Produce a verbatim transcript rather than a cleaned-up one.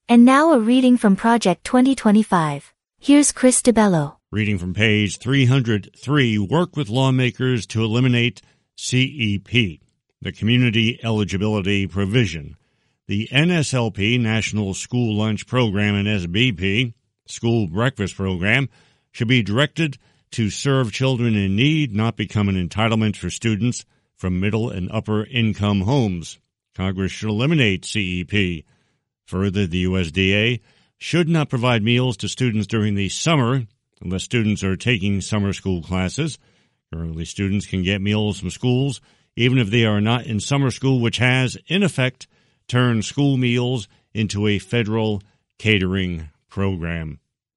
And now a reading from Project twenty twenty-five. Here's Chris DeBello. Reading from page three hundred three, work with lawmakers to eliminate C E P, the Community Eligibility Provision. The N S L P, National School Lunch Program, and S B P, School Breakfast Program, should be directed to serve children in need, not become an entitlement for students from middle and upper income homes. Congress should eliminate C E P. Further, the U S D A should not provide meals to students during the summer unless students are taking summer school classes. Currently, students can get meals from schools even if they are not in summer school, which has, in effect, turned school meals into a federal catering program.